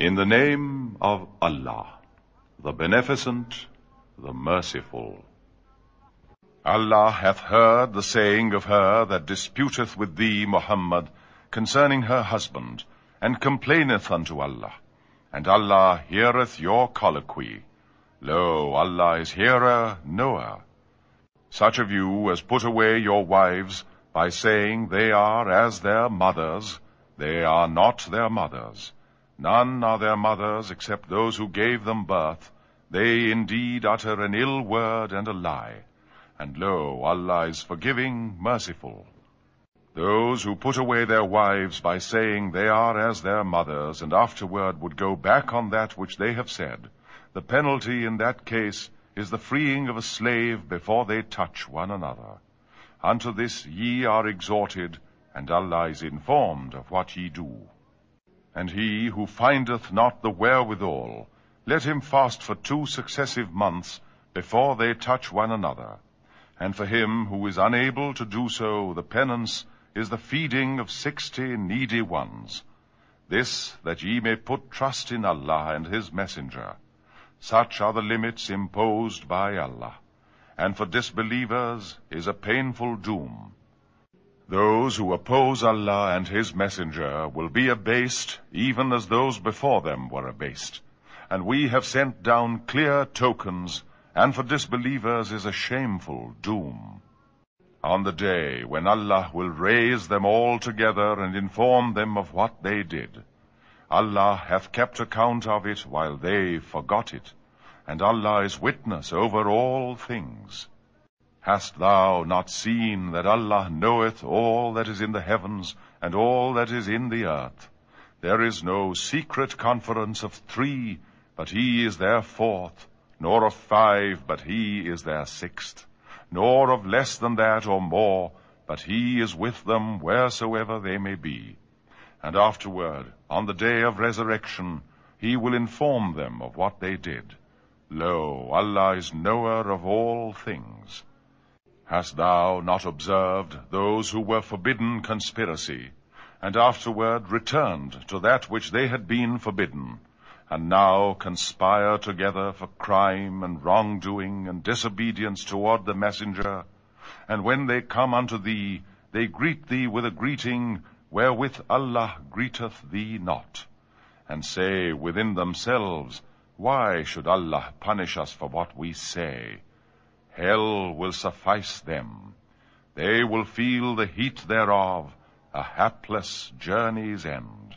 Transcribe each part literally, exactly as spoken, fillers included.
In the name of Allah, the Beneficent, the Merciful. Allah hath heard the saying of her that disputeth with thee, Muhammad, concerning her husband, and complaineth unto Allah. And Allah heareth your colloquy. Lo, Allah is hearer, knower. Such of you as put away your wives by saying they are as their mothers, they are not their mothers. None are their mothers except those who gave them birth. They indeed utter an ill word and a lie. And lo, Allah is forgiving, merciful. Those who put away their wives by saying they are as their mothers, and afterward would go back on that which they have said, the penalty in that case is the freeing of a slave before they touch one another. Unto this ye are exhorted, and Allah is informed of what ye do. And he who findeth not the wherewithal, let him fast for two successive months before they touch one another. And for him who is unable to do so, the penance is the feeding of sixty needy ones. This, that ye may put trust in Allah and his messenger. Such are the limits imposed by Allah. And for disbelievers is a painful doom. Those who oppose Allah and his messenger will be abased, even as those before them were abased. And we have sent down clear tokens, and for disbelievers is a shameful doom. On the day when Allah will raise them all together and inform them of what they did. Allah hath kept account of it while they forgot it, and Allah is witness over all things. Hast thou not seen that Allah knoweth all that is in the heavens and all that is in the earth? There is no secret conference of three, but he is their fourth, nor of five, but he is their sixth, nor of less than that or more, but he is with them wheresoever they may be. And afterward, on the day of resurrection, he will inform them of what they did. Lo, Allah is knower of all things. Hast thou not observed those who were forbidden conspiracy, and afterward returned to that which they had been forbidden, and now conspire together for crime and wrongdoing and disobedience toward the messenger? And when they come unto thee, they greet thee with a greeting wherewith Allah greeteth thee not, and say within themselves, Why should Allah punish us for what we say? Hell will suffice them. They will feel the heat thereof, a hapless journey's end.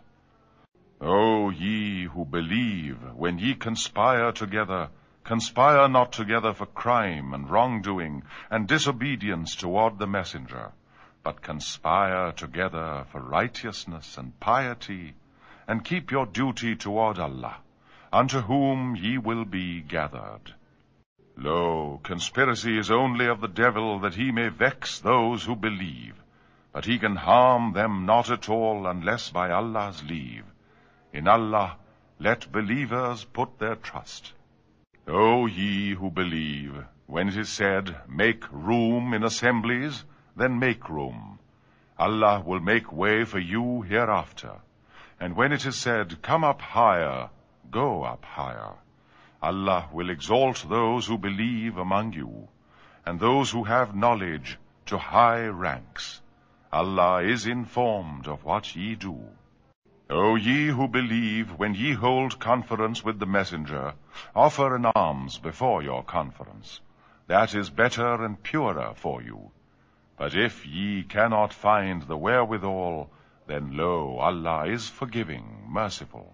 O ye who believe, when ye conspire together, conspire not together for crime and wrongdoing and disobedience toward the messenger, but conspire together for righteousness and piety, and keep your duty toward Allah, unto whom ye will be gathered. Lo, conspiracy is only of the devil, that he may vex those who believe, but he can harm them not at all unless by Allah's leave. In Allah let believers put their trust. O ye who believe, when it is said, Make room in assemblies, then make room. Allah will make way for you hereafter. And when it is said, Come up higher, go up higher. Allah will exalt those who believe among you, and those who have knowledge to high ranks. Allah is informed of what ye do. O ye who believe, when ye hold conference with the messenger, offer an alms before your conference. That is better and purer for you. But if ye cannot find the wherewithal, then lo, Allah is forgiving, merciful.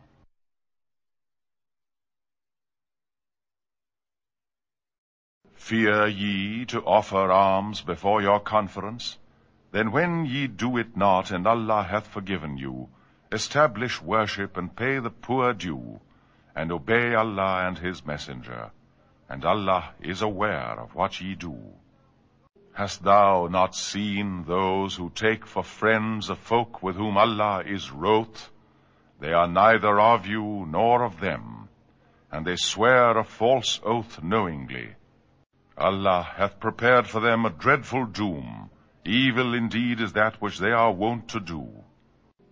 Fear ye to offer alms before your conference? Then when ye do it not, and Allah hath forgiven you, establish worship and pay the poor due, and obey Allah and his messenger, and Allah is aware of what ye do. Hast thou not seen those who take for friends a folk with whom Allah is wroth? They are neither of you nor of them, and they swear a false oath knowingly. Allah hath prepared for them a dreadful doom. Evil indeed is that which they are wont to do.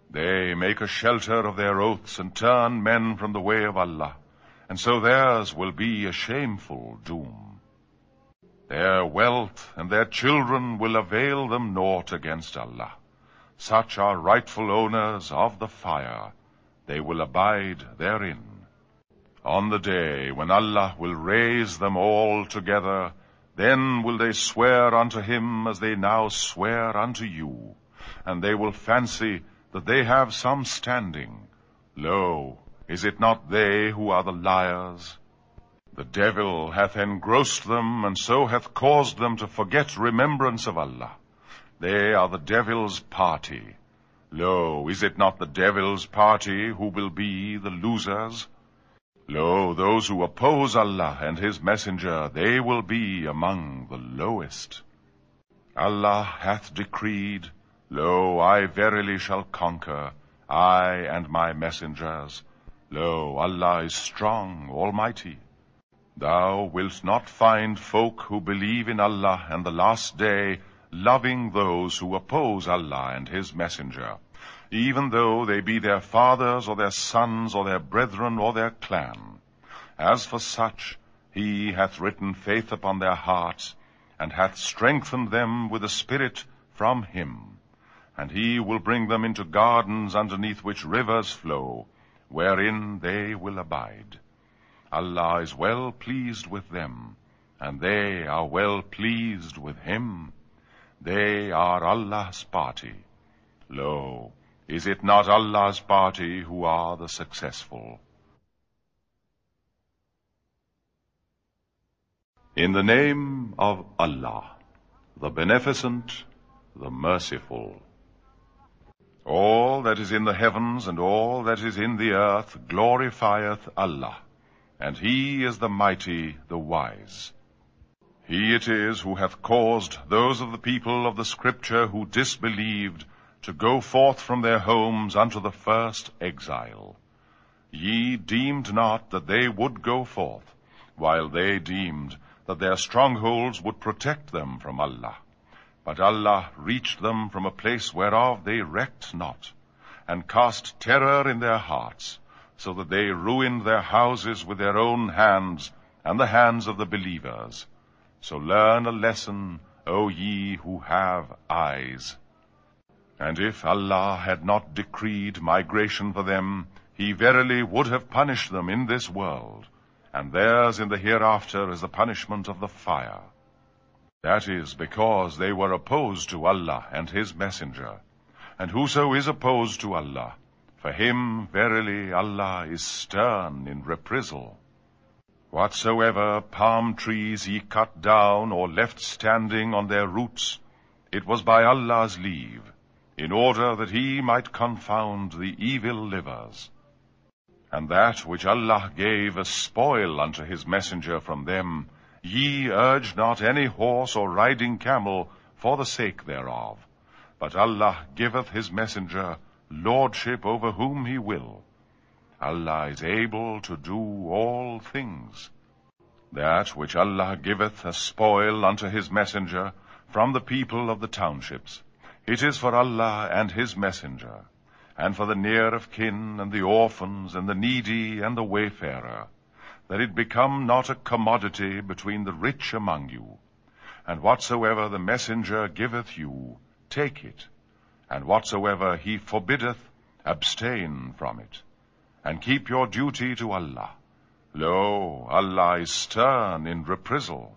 They make a shelter of their oaths and turn men from the way of Allah, and so theirs will be a shameful doom. Their wealth and their children will avail them naught against Allah. Such are rightful owners of the fire. They will abide therein. On the day when Allah will raise them all together, then will they swear unto him as they now swear unto you, and they will fancy that they have some standing. Lo, is it not they who are the liars? The devil hath engrossed them, and so hath caused them to forget remembrance of Allah. They are the devil's party. Lo, is it not the devil's party who will be the losers? Lo, those who oppose Allah and his messenger, they will be among the lowest. Allah hath decreed, Lo, I verily shall conquer, I and my messengers. Lo, Allah is strong, almighty. Thou wilt not find folk who believe in Allah and the last day, loving those who oppose Allah and his messenger, even though they be their fathers or their sons or their brethren or their clan. As for such, he hath written faith upon their hearts, and hath strengthened them with a spirit from him. And he will bring them into gardens underneath which rivers flow, wherein they will abide. Allah is well pleased with them, and they are well pleased with him. They are Allah's party. Lo, is it not Allah's party who are the successful? In the name of Allah, the Beneficent, the Merciful. All that is in the heavens and all that is in the earth glorifieth Allah, and he is the mighty, the wise. He it is who hath caused those of the people of the Scripture who disbelieved to go forth from their homes unto the first exile. Ye deemed not that they would go forth, while they deemed that their strongholds would protect them from Allah. But Allah reached them from a place whereof they recked not, and cast terror in their hearts, so that they ruined their houses with their own hands and the hands of the believers. So learn a lesson, O ye who have eyes. And if Allah had not decreed migration for them, he verily would have punished them in this world, and theirs in the hereafter is the punishment of the fire. That is because they were opposed to Allah and his messenger. And whoso is opposed to Allah, for him verily Allah is stern in reprisal. Whatsoever palm trees ye cut down or left standing on their roots, it was by Allah's leave, in order that he might confound the evil livers. And that which Allah gave as spoil unto his messenger from them, ye urge not any horse or riding camel for the sake thereof. But Allah giveth his messenger lordship over whom he will. Allah is able to do all things. That which Allah giveth as spoil unto his messenger from the people of the townships, it is for Allah and his messenger, and for the near of kin, and the orphans, and the needy, and the wayfarer, that it become not a commodity between the rich among you. And whatsoever the messenger giveth you, take it, and whatsoever he forbiddeth, abstain from it, and keep your duty to Allah. Lo, Allah is stern in reprisal.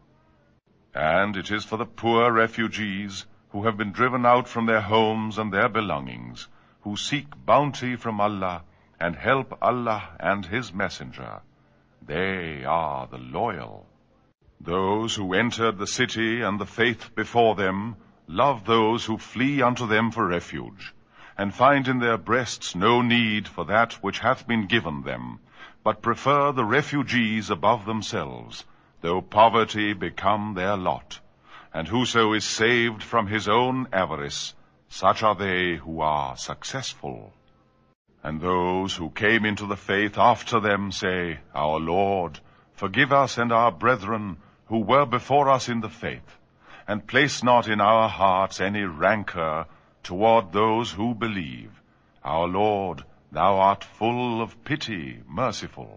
And it is for the poor refugees who have been driven out from their homes and their belongings, who seek bounty from Allah and help Allah and his messenger. They are the loyal. Those who entered the city and the faith before them love those who flee unto them for refuge, and find in their breasts no need for that which hath been given them, but prefer the refugees above themselves, though poverty become their lot. And whoso is saved from his own avarice, such are they who are successful. And those who came into the faith after them say, Our Lord, forgive us and our brethren who were before us in the faith, and place not in our hearts any rancor toward those who believe, Our Lord, thou art full of pity, merciful.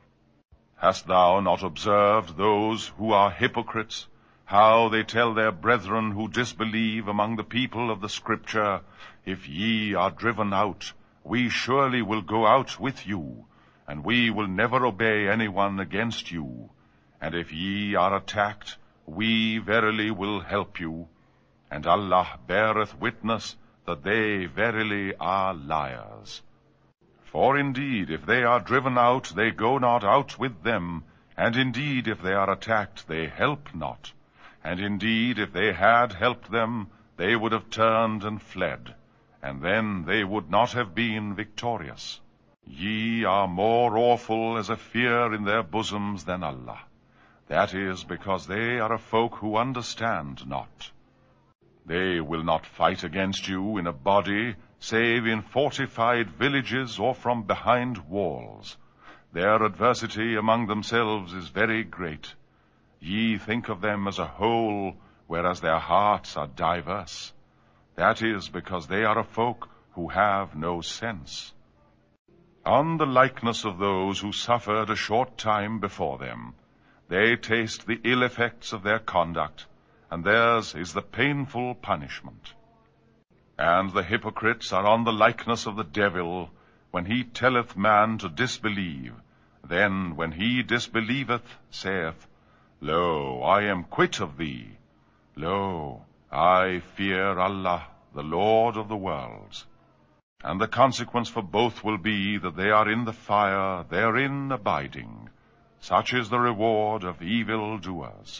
Hast thou not observed those who are hypocrites, how they tell their brethren who disbelieve among the people of the Scripture, If ye are driven out, we surely will go out with you, and we will never obey anyone against you. And if ye are attacked, we verily will help you. And Allah beareth witness that they verily are liars. For indeed, if they are driven out, they go not out with them, and indeed, if they are attacked, they help not. And indeed, if they had helped them, they would have turned and fled, and then they would not have been victorious. Ye are more awful as a fear in their bosoms than Allah. That is because they are a folk who understand not. They will not fight against you in a body, save in fortified villages or from behind walls. Their adversity among themselves is very great. Ye think of them as a whole, whereas their hearts are diverse. That is because they are a folk who have no sense. On the likeness of those who suffered a short time before them, they taste the ill effects of their conduct, and theirs is the painful punishment. And the hypocrites are on the likeness of the devil, when he telleth man to disbelieve. Then when he disbelieveth, saith, Lo, I am quit of thee. Lo, I fear Allah, the Lord of the worlds. And the consequence for both will be that they are in the fire, therein abiding. Such is the reward of evil doers.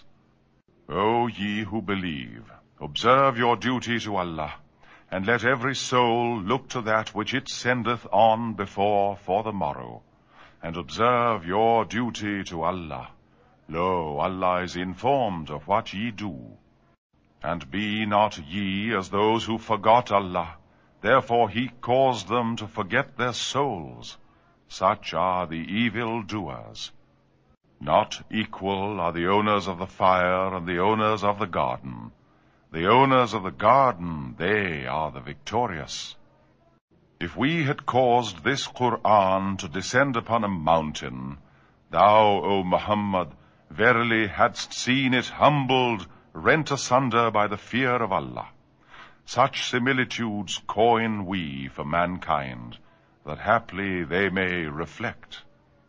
O ye who believe, observe your duty to Allah, and let every soul look to that which it sendeth on before for the morrow, and observe your duty to Allah. Lo, Allah is informed of what ye do. And be not ye as those who forgot Allah, therefore he caused them to forget their souls. Such are the evil doers. Not equal are the owners of the fire and the owners of the garden. The owners of the garden, they are the victorious. If we had caused this Qur'an to descend upon a mountain, thou, O Muhammad, verily hadst seen it humbled, rent asunder by the fear of Allah. Such similitudes coin we for mankind, that haply they may reflect.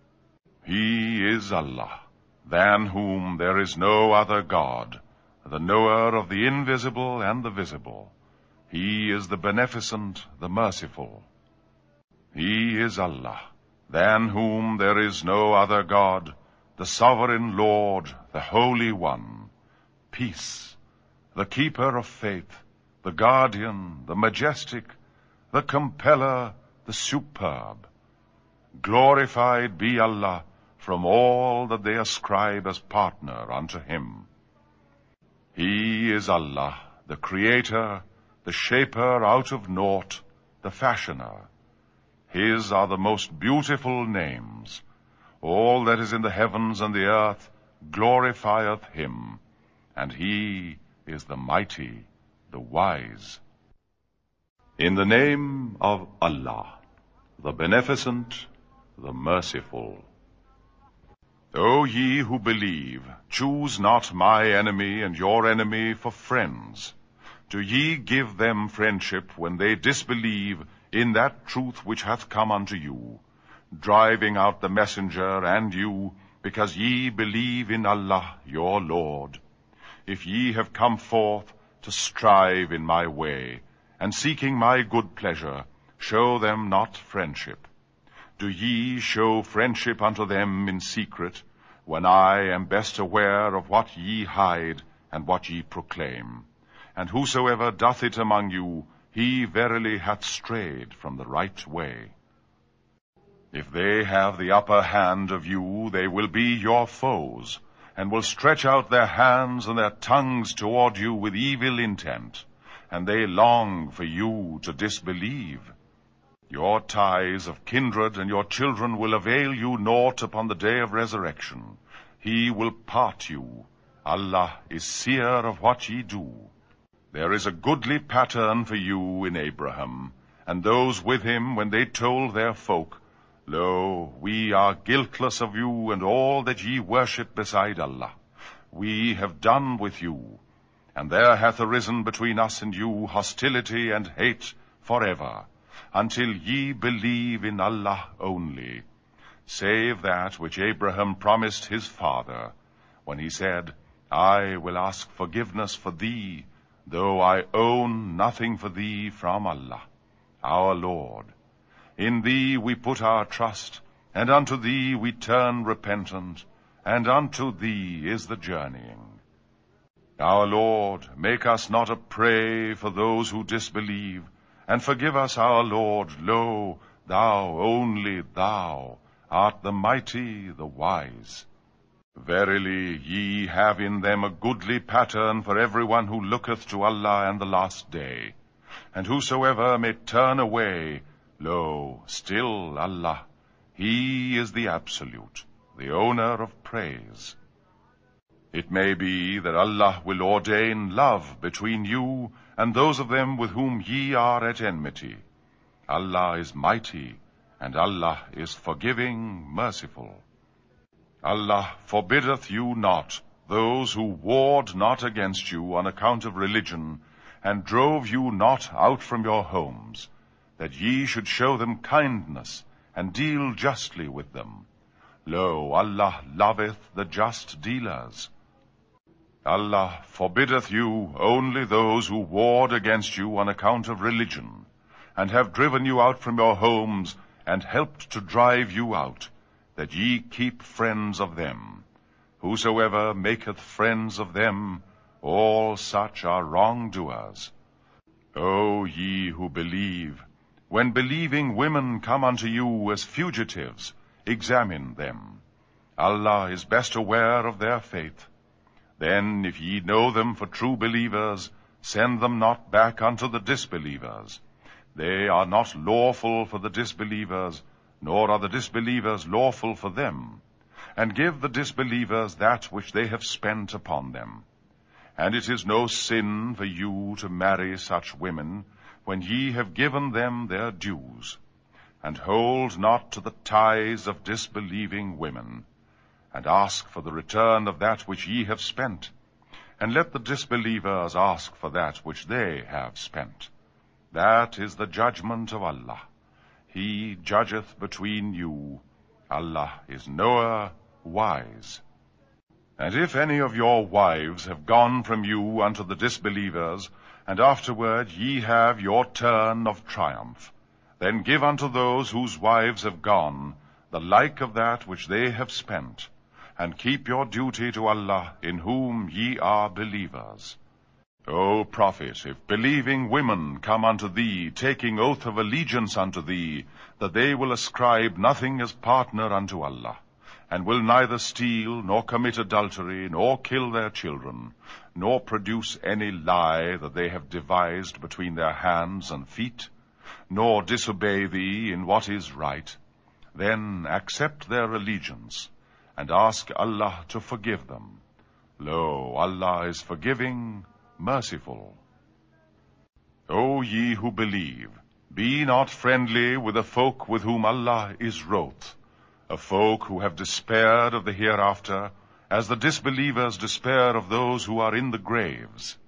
He is Allah, than whom there is no other God, the knower of the invisible and the visible. He is the beneficent, the merciful. He is Allah, than whom there is no other God, the sovereign Lord, the Holy One. Peace, the keeper of faith, the guardian, the majestic, the compeller, the superb. Glorified be Allah from all that they ascribe as partner unto him. He is Allah, the creator, the shaper out of naught, the fashioner. His are the most beautiful names. All that is in the heavens and the earth glorifieth him, and he is the mighty, the wise. In the name of Allah, the Beneficent, the Merciful. O ye who believe, choose not my enemy and your enemy for friends. Do ye give them friendship when they disbelieve in that truth which hath come unto you, driving out the messenger and you, because ye believe in Allah your Lord? If ye have come forth to strive in my way, and seeking my good pleasure, show them not friendship. Do ye show friendship unto them in secret, when I am best aware of what ye hide and what ye proclaim? And whosoever doth it among you, he verily hath strayed from the right way. If they have the upper hand of you, they will be your foes, and will stretch out their hands and their tongues toward you with evil intent, and they long for you to disbelieve. Your ties of kindred and your children will avail you naught upon the day of resurrection. He will part you. Allah is seer of what ye do. There is a goodly pattern for you in Abraham, and those with him, when they told their folk, Lo, we are guiltless of you and all that ye worship beside Allah. We have done with you, and there hath arisen between us and you hostility and hate forever, until ye believe in Allah only, save that which Abraham promised his father, when he said, I will ask forgiveness for thee, though I own nothing for thee from Allah, our Lord. In thee we put our trust, and unto thee we turn repentant, and unto thee is the journeying. Our Lord, make us not a prey for those who disbelieve, and forgive us, our Lord. Lo, thou, only thou, art the mighty, the wise. Verily, ye have in them a goodly pattern for everyone who looketh to Allah and the last day. And whosoever may turn away, lo, still Allah, He is the Absolute, the owner of praise. It may be that Allah will ordain love between you and those of them with whom ye are at enmity. Allah is mighty, and Allah is forgiving, merciful. Allah forbiddeth you not those who warred not against you on account of religion, and drove you not out from your homes, that ye should show them kindness, and deal justly with them. Lo, Allah loveth the just dealers. Allah forbiddeth you only those who warred against you on account of religion, and have driven you out from your homes, and helped to drive you out, that ye keep friends of them. Whosoever maketh friends of them, all such are wrongdoers. O ye who believe, when believing women come unto you as fugitives, examine them. Allah is best aware of their faith. Then, if ye know them for true believers, send them not back unto the disbelievers. They are not lawful for the disbelievers, nor are the disbelievers lawful for them. And give the disbelievers that which they have spent upon them. And it is no sin for you to marry such women, when ye have given them their dues. And hold not to the ties of disbelieving women, and ask for the return of that which ye have spent, and let the disbelievers ask for that which they have spent. That is the judgment of Allah. He judgeth between you. Allah is knower, wise. And if any of your wives have gone from you unto the disbelievers, and afterward ye have your turn of triumph, then give unto those whose wives have gone the like of that which they have spent, and keep your duty to Allah, in whom ye are believers. O prophet, if believing women come unto thee, taking oath of allegiance unto thee, that they will ascribe nothing as partner unto Allah, and will neither steal, nor commit adultery, nor kill their children, nor produce any lie that they have devised between their hands and feet, nor disobey thee in what is right, then accept their allegiance, and ask Allah to forgive them. Lo, Allah is forgiving, merciful. O ye who believe, be not friendly with the folk with whom Allah is wroth, a folk who have despaired of the hereafter, as the disbelievers despair of those who are in the graves.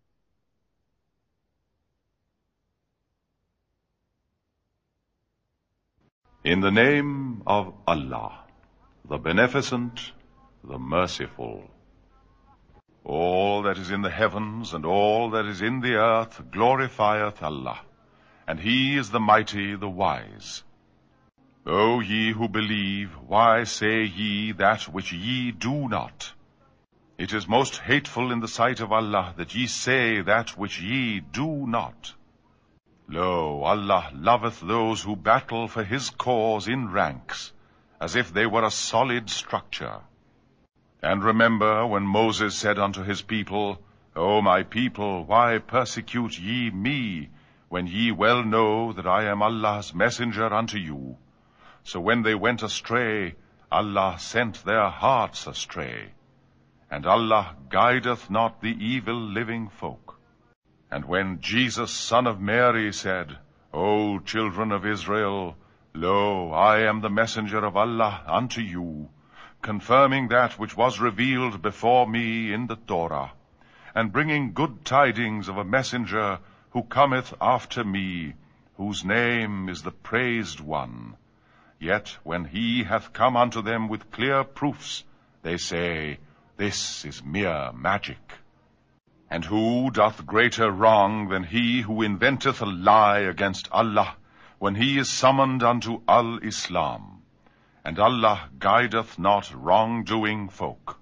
In the name of Allah, the Beneficent, the Merciful. All that is in the heavens and all that is in the earth glorifieth Allah, and He is the Mighty, the Wise. O ye who believe, why say ye that which ye do not? It is most hateful in the sight of Allah that ye say that which ye do not. Lo, Allah loveth those who battle for His cause in ranks, as if they were a solid structure. And remember when Moses said unto his people, O my people, why persecute ye me, when ye well know that I am Allah's messenger unto you? So when they went astray, Allah sent their hearts astray. And Allah guideth not the evil living folk. And when Jesus, son of Mary, said, O children of Israel, lo, I am the messenger of Allah unto you, confirming that which was revealed before me in the Torah, and bringing good tidings of a messenger who cometh after me, whose name is the Praised One. Yet when he hath come unto them with clear proofs, they say, This is mere magic. And who doth greater wrong than he who inventeth a lie against Allah, when he is summoned unto Al-Islam? And Allah guideth not wrong-doing folk.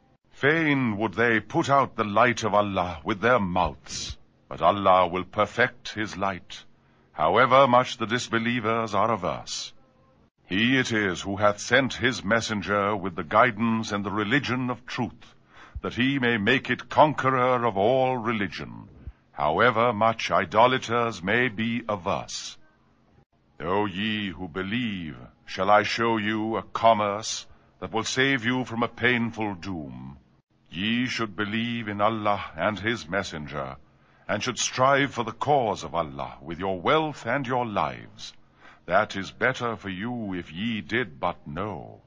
Fain would they put out the light of Allah with their mouths, but Allah will perfect his light, however much the disbelievers are averse. He it is who hath sent his messenger with the guidance and the religion of truth, that he may make it conqueror of all religion, however much idolaters may be averse. O ye who believe, shall I show you a commerce that will save you from a painful doom? Ye should believe in Allah and his messenger, and should strive for the cause of Allah with your wealth and your lives. That is better for you if ye did but know.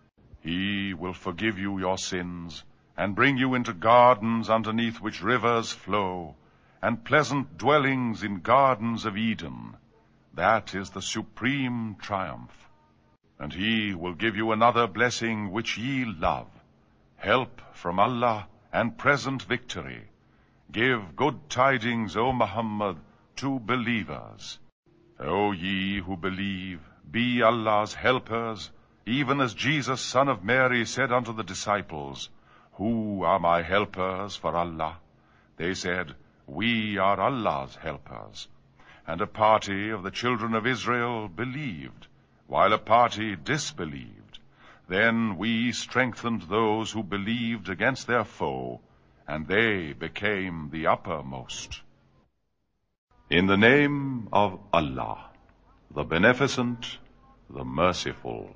He will forgive you your sins, and bring you into gardens underneath which rivers flow, and pleasant dwellings in gardens of Eden. That is the supreme triumph. And he will give you another blessing which ye love, help from Allah and present victory. Give good tidings, O Muhammad, to believers. O ye who believe, be Allah's helpers, even as Jesus, son of Mary, said unto the disciples, Who are my helpers for Allah? They said, We are Allah's helpers. And a party of the children of Israel believed, while a party disbelieved. Then we strengthened those who believed against their foe, and they became the uppermost. In the name of Allah, the Beneficent, the Merciful.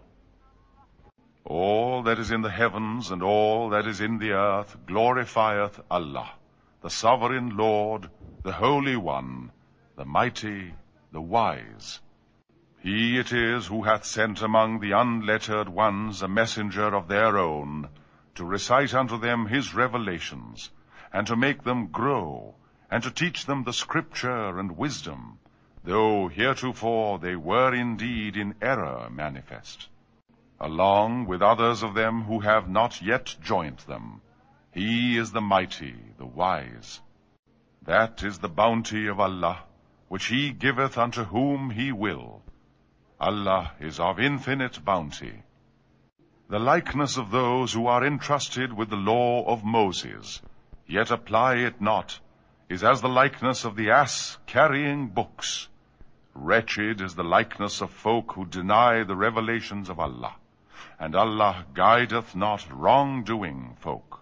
All that is in the heavens and all that is in the earth glorifieth Allah, the Sovereign Lord, the Holy One, the Mighty, the Wise. He it is who hath sent among the unlettered ones a messenger of their own, to recite unto them his revelations, and to make them grow, and to teach them the scripture and wisdom, though heretofore they were indeed in error manifest. Along with others of them who have not yet joined them, he is the mighty, the wise. That is the bounty of Allah, which he giveth unto whom he will. Allah is of infinite bounty. The likeness of those who are entrusted with the law of Moses, yet apply it not, is as the likeness of the ass carrying books. Wretched is the likeness of folk who deny the revelations of Allah, and Allah guideth not wrong-doing folk.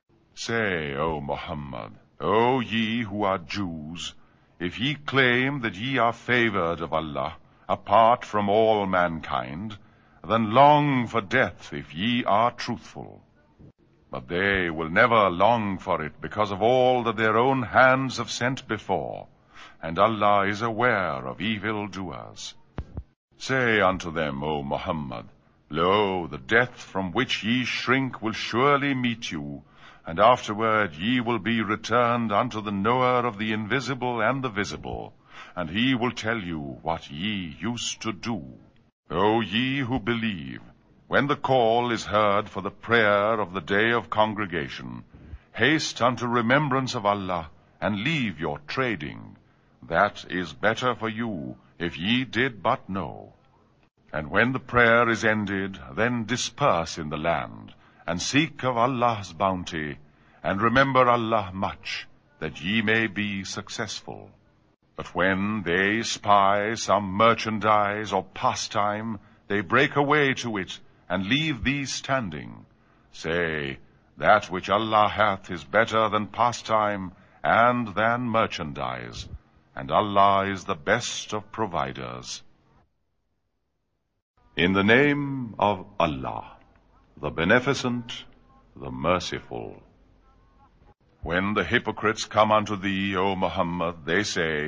Say, O Muhammad, O ye who are Jews, if ye claim that ye are favored of Allah, apart from all mankind, then long for death if ye are truthful. But they will never long for it because of all that their own hands have sent before, and Allah is aware of evil-doers. Say unto them, O Muhammad, Lo, the death from which ye shrink will surely meet you, and afterward ye will be returned unto the knower of the invisible and the visible, and he will tell you what ye used to do. O ye who believe, when the call is heard for the prayer of the day of congregation, haste unto remembrance of Allah, and leave your trading. That is better for you, if ye did but know. And when the prayer is ended, then disperse in the land, and seek of Allah's bounty, and remember Allah much, that ye may be successful. But when they spy some merchandise or pastime, they break away to it, and leave thee standing. Say, that which Allah hath is better than pastime and than merchandise, and Allah is the best of providers. In the name of Allah, the Beneficent, the Merciful. When the hypocrites come unto thee, O Muhammad, they say,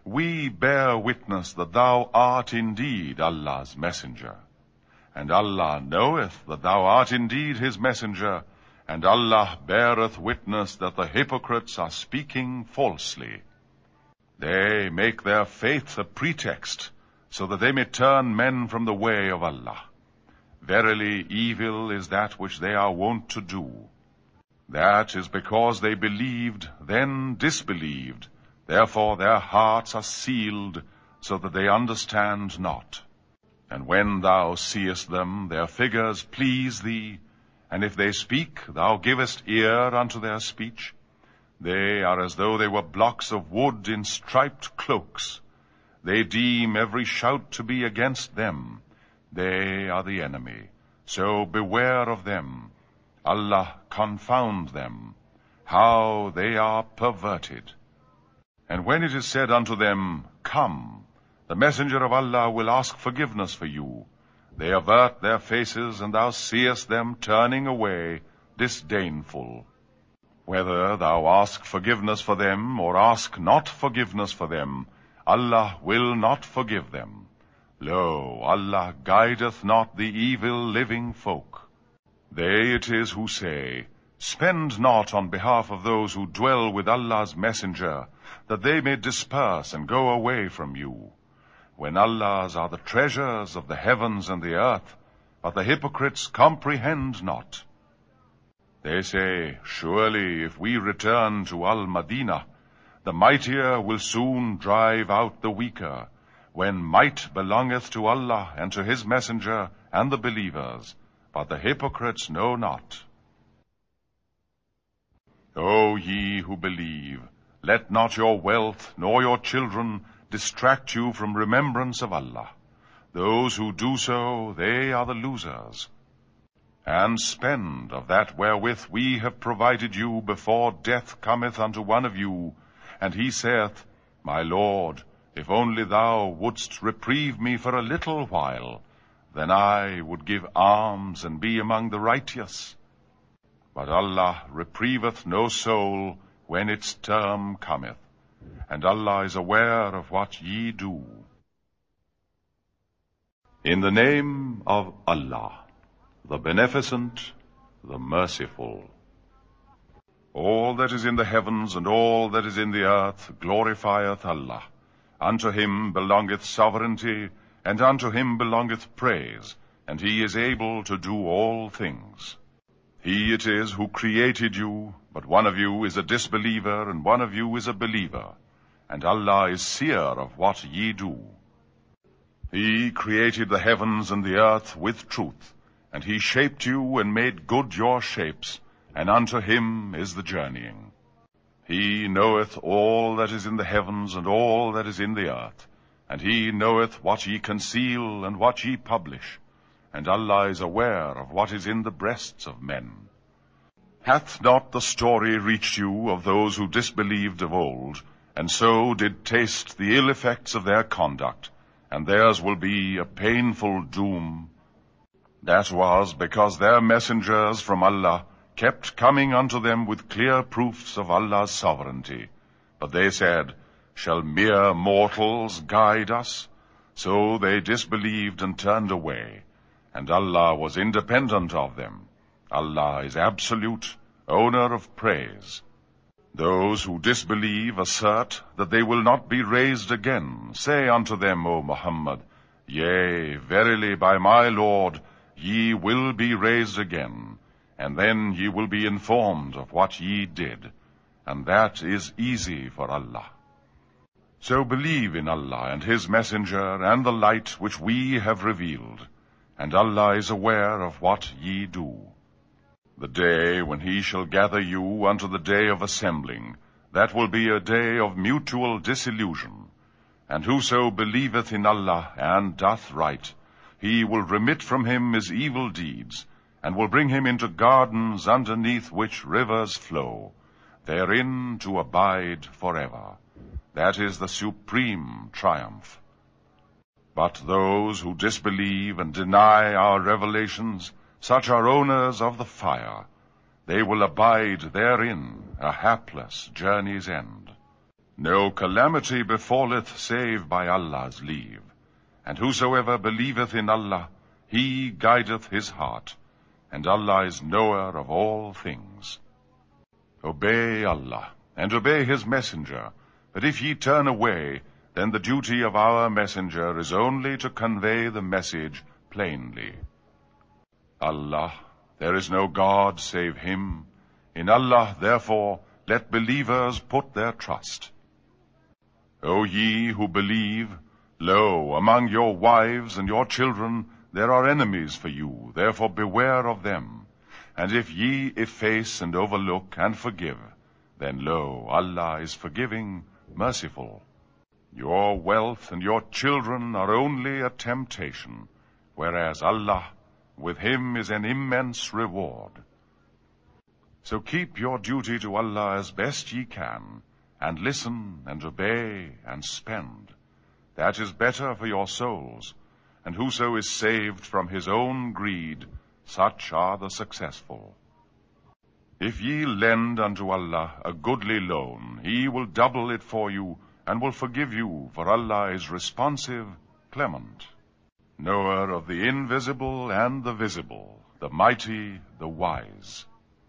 we bear witness that thou art indeed Allah's messenger. And Allah knoweth that thou art indeed his messenger, and Allah beareth witness that the hypocrites are speaking falsely. They make their faith a pretext, so that they may turn men from the way of Allah. Verily, evil is that which they are wont to do. That is because they believed, then disbelieved. Therefore their hearts are sealed, so that they understand not. And when thou seest them, their figures please thee, and if they speak, thou givest ear unto their speech. They are as though they were blocks of wood in striped cloaks. They deem every shout to be against them. They are the enemy. So beware of them. Allah confound them. How they are perverted. And when it is said unto them, Come, the messenger of Allah will ask forgiveness for you, they avert their faces, and thou seest them turning away, disdainful. Whether thou ask forgiveness for them, or ask not forgiveness for them, Allah will not forgive them. Lo, Allah guideth not the evil living folk. They it is who say, Spend not on behalf of those who dwell with Allah's messenger, that they may disperse and go away from you. When Allah's are the treasures of the heavens and the earth, but the hypocrites comprehend not. They say, Surely if we return to Al-Madinah, the mightier will soon drive out the weaker, when might belongeth to Allah and to his messenger and the believers, but the hypocrites know not. O ye who believe, let not your wealth nor your children distract you from remembrance of Allah. Those who do so, they are the losers. And spend of that wherewith we have provided you before death cometh unto one of you, and he saith, My Lord, if only thou wouldst reprieve me for a little while, then I would give alms and be among the righteous. But Allah reprieveth no soul when its term cometh, and Allah is aware of what ye do. In the name of Allah, the Beneficent, the Merciful. All that is in the heavens and all that is in the earth glorifieth Allah. Unto him belongeth sovereignty, and unto him belongeth praise, and he is able to do all things. He it is who created you, but one of you is a disbeliever, and one of you is a believer, and Allah is seer of what ye do. He created the heavens and the earth with truth, and he shaped you and made good your shapes, and unto him is the journeying. He knoweth all that is in the heavens and all that is in the earth, and he knoweth what ye conceal and what ye publish, and Allah is aware of what is in the breasts of men. Hath not the story reached you of those who disbelieved of old, and so did taste the ill effects of their conduct, and theirs will be a painful doom? That was because their messengers from Allah kept coming unto them with clear proofs of Allah's sovereignty. But they said, Shall mere mortals guide us? So they disbelieved and turned away, and Allah was independent of them. Allah is absolute, owner of praise. Those who disbelieve assert that they will not be raised again. Say unto them, O Muhammad, Yea, verily by my Lord, ye will be raised again, and then ye will be informed of what ye did, and that is easy for Allah. So believe in Allah and his messenger and the light which we have revealed, and Allah is aware of what ye do. The day when he shall gather you unto the day of assembling, that will be a day of mutual disillusion. And whoso believeth in Allah and doth right, he will remit from him his evil deeds, and will bring him into gardens underneath which rivers flow, therein to abide forever. That is the supreme triumph. But those who disbelieve and deny our revelations, such are owners of the fire. They will abide therein, a hapless journey's end. No calamity befalleth save by Allah's leave, and whosoever believeth in Allah, he guideth his heart, and Allah is knower of all things. Obey Allah, and obey his messenger, but if ye turn away, then the duty of our messenger is only to convey the message plainly. Allah, there is no God save him. In Allah, therefore, let believers put their trust. O ye who believe, lo, among your wives and your children there are enemies for you, therefore beware of them. And if ye efface and overlook and forgive, then lo, Allah is forgiving, merciful. Your wealth and your children are only a temptation, whereas Allah, with him is an immense reward. So keep your duty to Allah as best ye can, and listen and obey and spend. That is better for your souls, and whoso is saved from his own greed, such are the successful. If ye lend unto Allah a goodly loan, he will double it for you, and will forgive you, for Allah is responsive, clement, knower of the invisible and the visible, the mighty, the wise.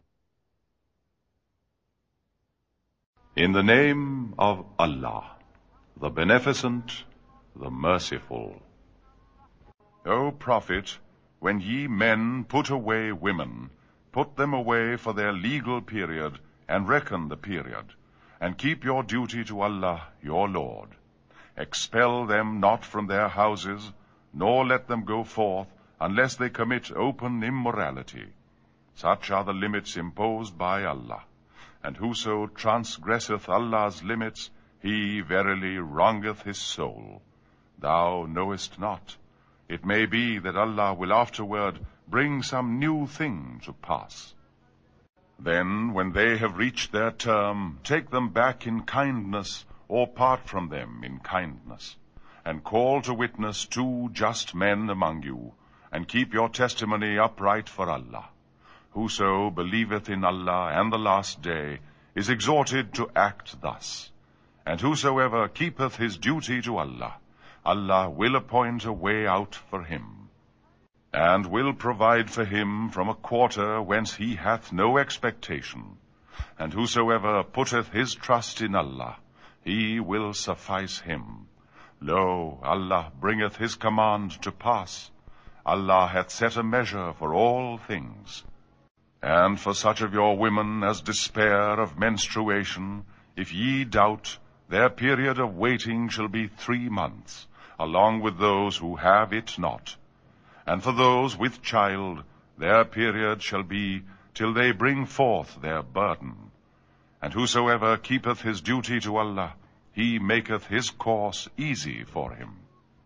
In the name of Allah, the Beneficent, the Merciful. O Prophet, when ye men put away women, put them away for their legal period, and reckon the period, and keep your duty to Allah, your Lord. Expel them not from their houses, nor let them go forth, unless they commit open immorality. Such are the limits imposed by Allah. And whoso transgresseth Allah's limits, he verily wrongeth his soul. Thou knowest not. It may be that Allah will afterward bring some new thing to pass. Then, when they have reached their term, take them back in kindness, or part from them in kindness, and call to witness two just men among you, and keep your testimony upright for Allah. Whoso believeth in Allah and the last day is exhorted to act thus. And whosoever keepeth his duty to Allah, Allah will appoint a way out for him, and will provide for him from a quarter whence he hath no expectation. And whosoever putteth his trust in Allah, he will suffice him. Lo, Allah bringeth his command to pass. Allah hath set a measure for all things. And for such of your women as despair of menstruation, if ye doubt, their period of waiting shall be three months, along with those who have it not. And for those with child, their period shall be till they bring forth their burden. And whosoever keepeth his duty to Allah, he maketh his course easy for him.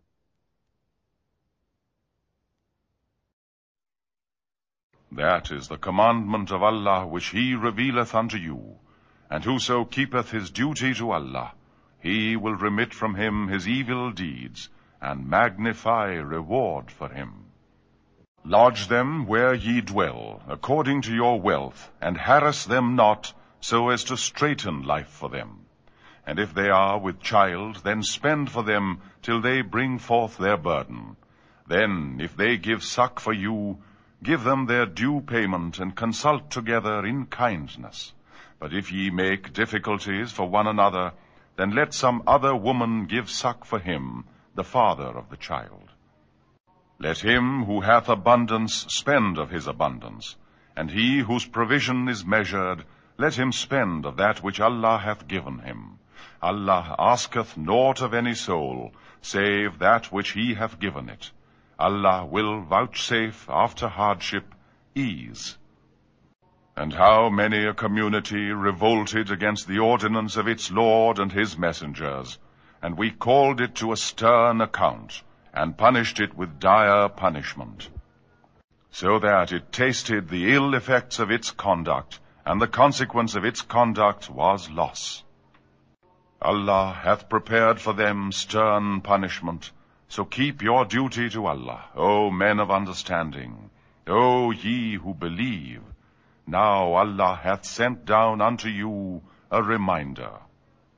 That is the commandment of Allah which he revealeth unto you. And whoso keepeth his duty to Allah, he will remit from him his evil deeds, and magnify reward for him. Lodge them where ye dwell, according to your wealth, and harass them not, so as to straiten life for them. And if they are with child, then spend for them till they bring forth their burden. Then, if they give suck for you, give them their due payment, and consult together in kindness. But if ye make difficulties for one another, then let some other woman give suck for him, the father of the child. Let him who hath abundance spend of his abundance, and he whose provision is measured, let him spend of that which Allah hath given him. Allah asketh naught of any soul, save that which he hath given it. Allah will vouchsafe after hardship ease. And how many a community revolted against the ordinance of its Lord and his messengers, and we called it to a stern account, and punished it with dire punishment, so that it tasted the ill effects of its conduct, and the consequence of its conduct was loss. Allah hath prepared for them stern punishment, so keep your duty to Allah, O men of understanding, O ye who believe. Now Allah hath sent down unto you a reminder.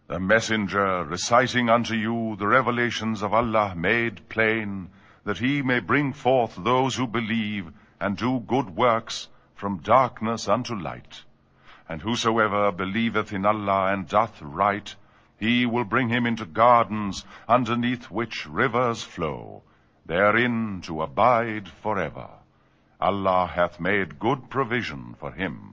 The messenger reciting unto you the revelations of Allah made plain, that he may bring forth those who believe and do good works from darkness unto light. And whosoever believeth in Allah and doth right, he will bring him into gardens underneath which rivers flow, therein to abide forever. Allah hath made good provision for him.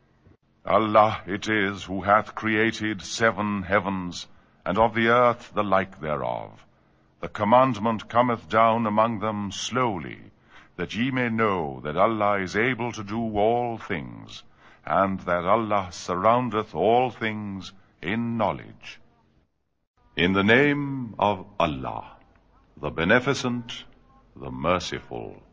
Allah it is who hath created seven heavens, and of the earth the like thereof. The commandment cometh down among them slowly, that ye may know that Allah is able to do all things, and that Allah surroundeth all things in knowledge. In the name of Allah, the Beneficent, the Merciful.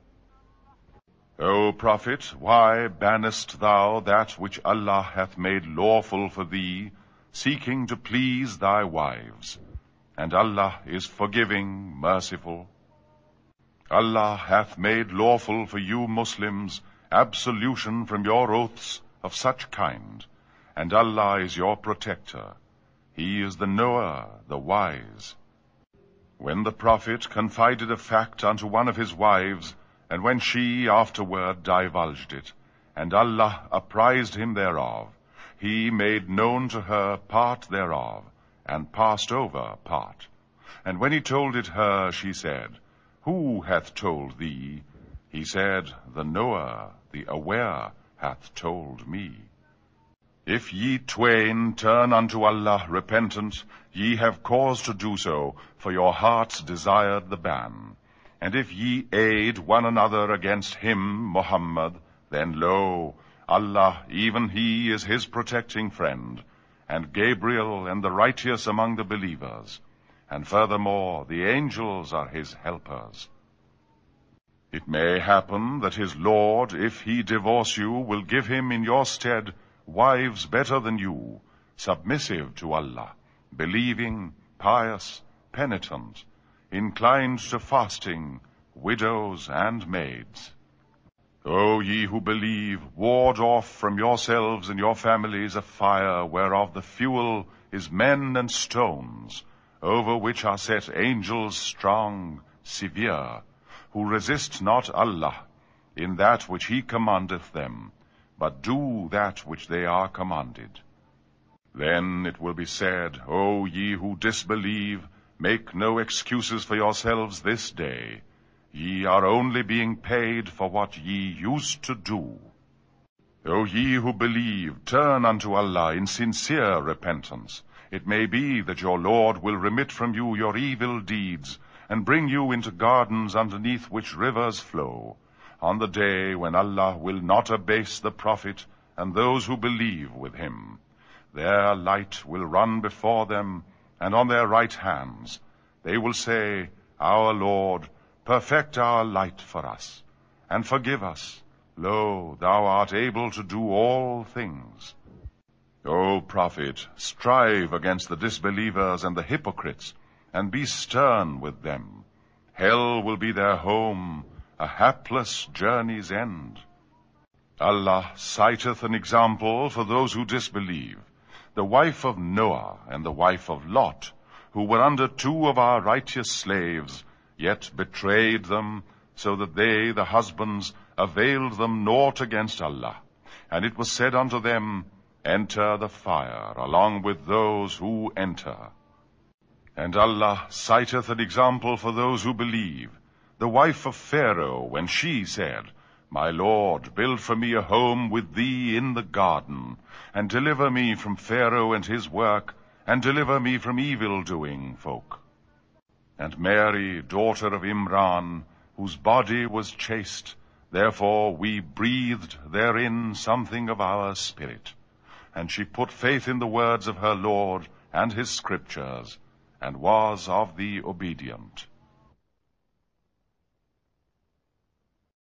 O Prophet, why bannest thou that which Allah hath made lawful for thee, seeking to please thy wives? And Allah is forgiving, merciful. Allah hath made lawful for you Muslims absolution from your oaths of such kind, and Allah is your protector. He is the knower, the wise. When the Prophet confided a fact unto one of his wives, and when she afterward divulged it, and Allah apprised him thereof, he made known to her part thereof, and passed over part. And when he told it her, she said, Who hath told thee? He said, The knower, the aware, hath told me. If ye twain turn unto Allah repentant, ye have cause to do so, for your hearts desired the ban. And if ye aid one another against him, Muhammad, then lo, Allah, even he is his protecting friend, and Gabriel and the righteous among the believers, and furthermore the angels are his helpers. It may happen that his Lord, if he divorce you, will give him in your stead wives better than you, submissive to Allah, believing, pious, penitent, inclined to fasting, widows and maids. O ye who believe, ward off from yourselves and your families a fire whereof the fuel is men and stones, over which are set angels strong, severe, who resist not Allah in that which he commandeth them, but do that which they are commanded. Then it will be said, O ye who disbelieve, make no excuses for yourselves this day. Ye are only being paid for what ye used to do. O ye who believe, turn unto Allah in sincere repentance. It may be that your Lord will remit from you your evil deeds, and bring you into gardens underneath which rivers flow, on the day when Allah will not abase the Prophet and those who believe with him. Their light will run before them, and on their right hands they will say, Our Lord, perfect our light for us, and forgive us. Lo, thou art able to do all things. O Prophet, strive against the disbelievers and the hypocrites, and be stern with them. Hell will be their home, a hapless journey's end. Allah citeth an example for those who disbelieve, the wife of Noah and the wife of Lot, who were under two of our righteous slaves, yet betrayed them, so that they, the husbands, availed them naught against Allah. And it was said unto them, Enter the fire, along with those who enter. And Allah citeth an example for those who believe, the wife of Pharaoh, when she said, My Lord, build for me a home with thee in the garden, and deliver me from Pharaoh and his work, and deliver me from evil-doing folk. And Mary, daughter of Imran, whose body was chaste, therefore we breathed therein something of our spirit. And she put faith in the words of her Lord and his scriptures, and was of the obedient.